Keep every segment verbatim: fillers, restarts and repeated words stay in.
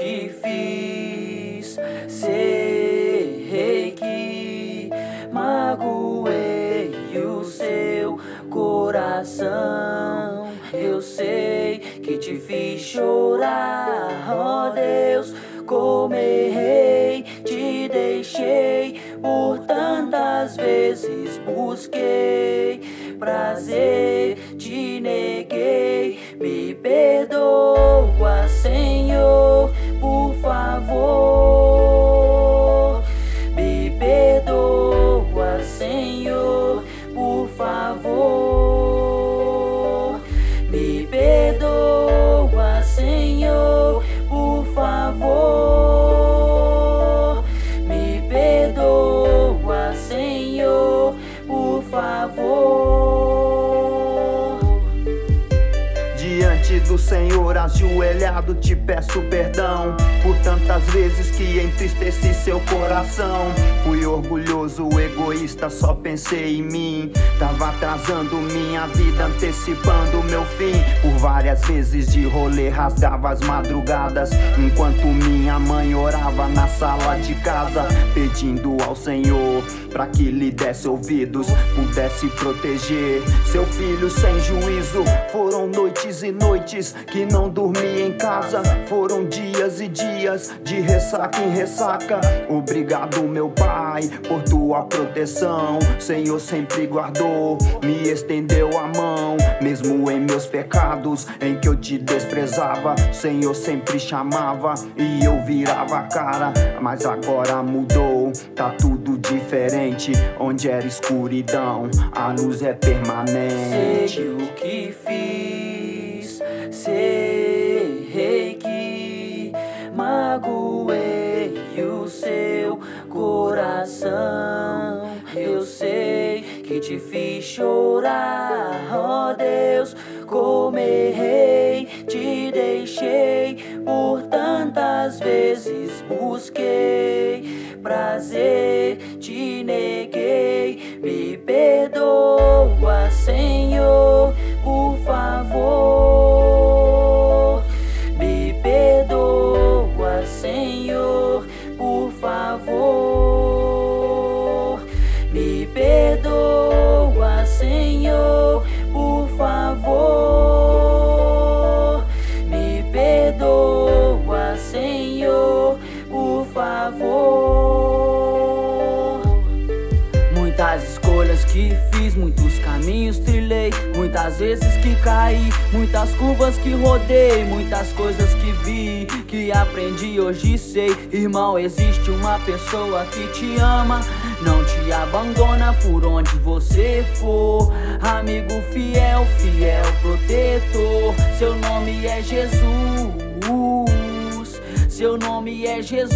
que fiz, sei que magoei o seu coração. Eu sei que te fiz chorar, ó Deus, como errei, te deixei, por tantas vezes busquei prazer, te neguei. Me perdoa, Senhor, por favor. Me perdoa, Senhor, por favor. Me perdoa, Senhor, por favor. Me perdoa, Senhor, por favor. Diante do Senhor ajoelhado te peço perdão por tantas vezes que entristeci seu coração. Fui orgulhoso, egoísta, só pensei em mim. Tava atrasando minha vida, antecipando meu fim. Por várias vezes de rolê rasgava as madrugadas, enquanto minha mãe orava na sala de casa, pedindo ao Senhor pra que lhe desse ouvidos, pudesse proteger seu filho sem juízo. Foram noites e noites que não dormi em casa, foram dias e dias de ressaca em ressaca. Obrigado, meu Pai, por tua proteção. Senhor sempre guardou, me estendeu a mão, mesmo em meus pecados em que eu te desprezava. Senhor sempre chamava e eu virava a cara, mas agora mudou, tá tudo diferente. Onde era escuridão, a luz é permanente. Sei o que fiz, sei que magoei o seu coração. Eu sei que te fiz chorar, ó Deus, como errei, te deixei, por tantas vezes busquei prazer, te neguei. Me perdoa, Senhor, por favor. Me perdoa, Senhor, por favor. Me perdoa, Senhor, por favor. Me perdoa, Senhor, por favor. Muitas escolhas que fiz, muitos caminhos trilhei, muitas vezes que caí, muitas curvas que rodei, muitas coisas que vi, que aprendi, hoje sei. Irmão, existe uma pessoa que te ama, não te abandona por onde você for. Amigo fiel, fiel protetor, seu nome é Jesus, seu nome é Jesus.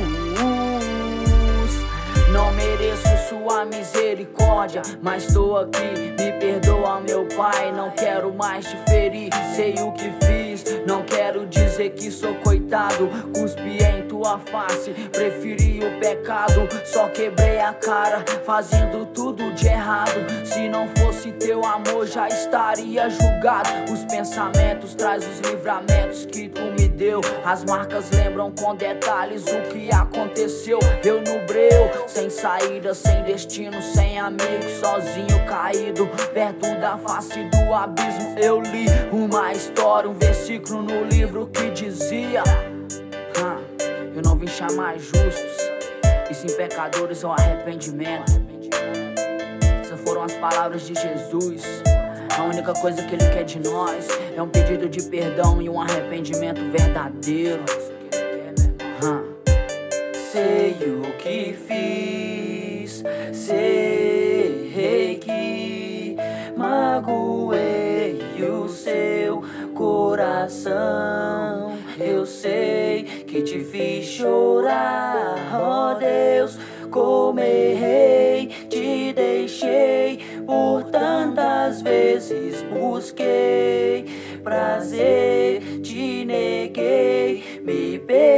Não mereço sua misericórdia, mas tô aqui. Me perdoa, meu Pai, não quero mais te ferir. Sei o que fiz, não quero dizer que sou coitado. Cuspi em tua face, preferi o pecado. Só quebrei a cara, fazendo tudo de errado. Se não fosse teu amor, já estaria julgado. Os pensamentos traz os livramentos que tu me deu. As marcas lembram com detalhes o que aconteceu. Eu no breu, sem saída, sem destino, sem amigos, sozinho caído, perto da face do abismo. Eu li uma história, um versículo no livro que dizia: ah, eu não vim chamar justos, e sim pecadores ao arrependimento. Essas foram as palavras de Jesus. A única coisa que Ele quer de nós é um pedido de perdão e um arrependimento verdadeiro. ah. Sei o que fiz, sei que magoei o seu coração. Eu sei que te fiz chorar, ó Deus, como errei, te deixei, por tantas vezes busquei prazer, te neguei. Me perdoa,